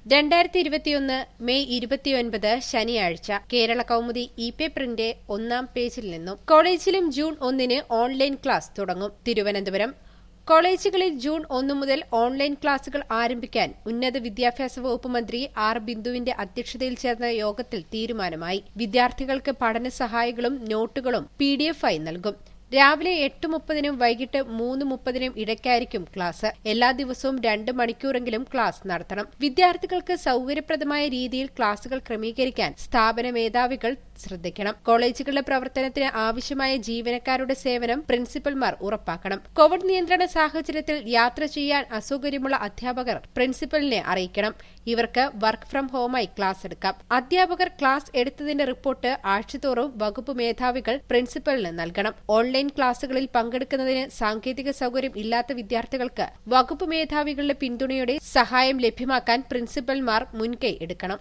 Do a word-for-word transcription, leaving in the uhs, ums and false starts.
രണ്ടായിരത്തി ഇരുപത്തിയൊന്ന് മെയ് ഇരുപത്തിയൊൻപത് ശനിയാഴ്ച കേരള കൗമുദി ഇ പേപ്പറിന്റെ ഒന്നാം പേജിൽ നിന്നും കോളേജിലും ജൂൺ ഒന്നിന് ഓൺലൈൻ ക്ലാസ് തുടങ്ങും. തിരുവനന്തപുരം കോളേജുകളിൽ ജൂൺ ഒന്നു മുതൽ ഓൺലൈൻ ക്ലാസുകൾ ആരംഭിക്കാൻ ഉന്നത വിദ്യാഭ്യാസ വകുപ്പ് മന്ത്രി ആർ ബിന്ദുവിന്റെ അധ്യക്ഷതയിൽ ചേർന്ന യോഗത്തിൽ തീരുമാനമായി. വിദ്യാർത്ഥികൾക്ക് പഠന സഹായികളും നോട്ടുകളും പി ഡി എഫ് ആയി നൽകും. രാവിലെ എട്ട് മുപ്പതിനും വൈകിട്ട് മൂന്ന് മുപ്പതിനും ഇടയ്ക്കായിരിക്കും ക്ലാസ്. എല്ലാ ദിവസവും രണ്ട് മണിക്കൂറെങ്കിലും ക്ലാസ് നടത്തണം. വിദ്യാർത്ഥികൾക്ക് സൌകര്യപ്രദമായ രീതിയിൽ ക്ലാസുകൾ ക്രമീകരിക്കാൻ സ്ഥാപന മേധാവികൾ ശ്രദ്ധിക്കണം. കോളേജുകളുടെ പ്രവർത്തനത്തിന് ആവശ്യമായ ജീവനക്കാരുടെ സേവനം പ്രിൻസിപ്പൽമാർ ഉറപ്പാക്കണം. കോവിഡ് നിയന്ത്രണ സാഹചര്യത്തിൽ യാത്ര ചെയ്യാൻ അസൌകര്യമുള്ള അധ്യാപകർ പ്രിൻസിപ്പലിനെ അറിയിക്കണം. ഇവർക്ക് വർക്ക് ഫ്രം ഹോമായി ക്ലാസ് എടുക്കാം. അധ്യാപകർ ക്ലാസ് എടുത്തതിന്റെ റിപ്പോർട്ട് ആഴ്ചതോറും വകുപ്പ് മേധാവികൾ പ്രിൻസിപ്പലിന് നൽകണം. ഓൺലൈൻ ക്ലാസുകളിൽ പങ്കെടുക്കുന്നതിന് സാങ്കേതിക സൌകര്യം ഇല്ലാത്ത വിദ്യാർത്ഥികൾക്ക് വകുപ്പ് മേധാവികളുടെ പിന്തുണയോടെ സഹായം ലഭ്യമാക്കാൻ പ്രിൻസിപ്പൽമാർ മുൻകൈ എടുക്കണം.